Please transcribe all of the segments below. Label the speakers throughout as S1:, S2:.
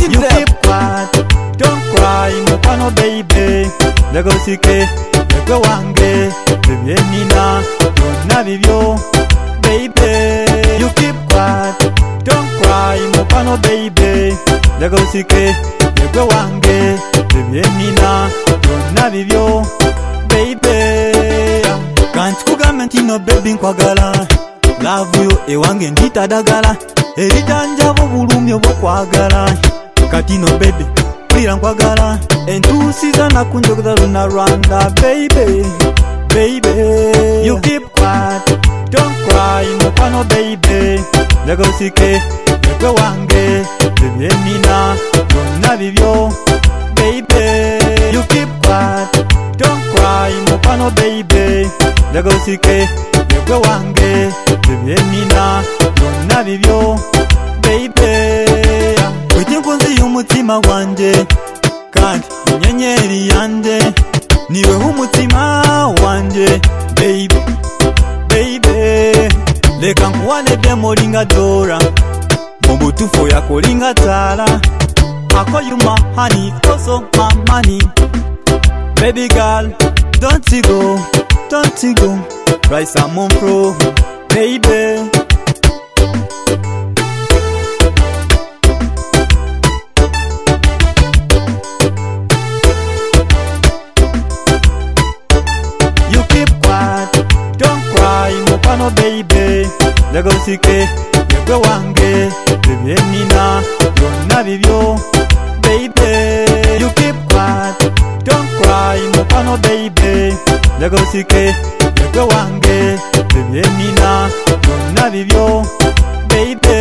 S1: You keep quiet, don't cry, mukwano baby. Ndagosike, ekwe wange, bibyenina, byonna bibyo, baby. You keep quiet, don't cry, mukwano baby. Ndagosike, ekwe wange, bibyenina, byonna bibyo, baby. Kanti kugambe nti no baby nkwagala, love yo ewange nditadagala, erijanjabo bulumi obwokwagala. Kati no baby pulira nkwagala, entuusiza nakunjogeza lunarwanda baby, baby. You keep quiet, don't cry, mukwano baby. Ndagosike, ekwe wange, bibyenina, byonna bibyo, baby. You keep quiet, don't cry, mukwano baby. Ndagosike, ekwe wange, bibyenina, byonna bibyo, baby. Wetinkunzi y'umutima wanje, kandi inyenyeri yanje, niwe h'umutima wanje, baby, baby. Leka nkuwane demo linga Dora, mu butuufu yakolinga Tala. I call you my honey, also my money. Baby girl, don't you go, don't you go. Rise Salmon Pro, baby. You keep quiet, don't cry, mukwano baby. Ndagosike, ekwe wange, bibyenina, byonna bibyo, baby. You keep quiet, don't cry, mukwano baby. Ndagosike, ekwe wange, bibyenina, byonna bibyo, baby.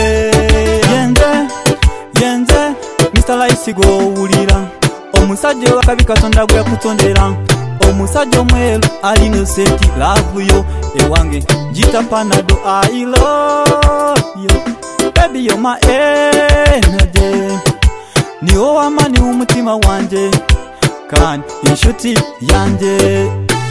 S1: Yenze Mr. Laisigo owulira, omusajja wakabi Katonda gwe yakutondera, omusajja omweru alina senti, love yo ewange njita Panado. I love you baby, you're my energy. Niwo wamani w'umutima wanje, kandi inshuti yanje.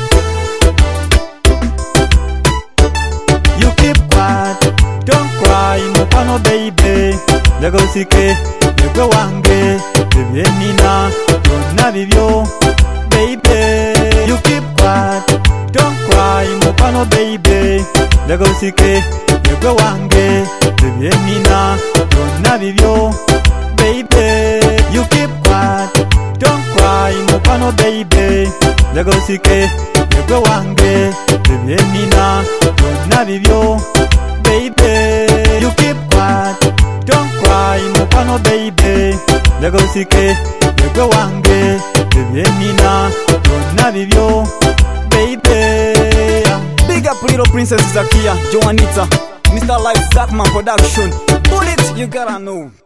S1: You keep quiet, don't cry, mukwano baby. Ndagosike, ekwe wange, bibyenina, byonna bibyo, baby. You keep quiet, don't cry, mukwano baby. Ndagosike, ekwe wange, bibyenina, byonna bibyo, baby. You keep quiet, don't cry, mukwano baby. Ndagosike, ekwe wange, bibyenina, byonna bibyo, baby. You keep quiet, don't cry, mukwano baby. Ndagosike, ekwe wange, bibyenina, byonna bibyo, baby.
S2: Big up Little Princess Zakia, Joanita, Mr. Life Zackman Production. Bullet, you gotta know.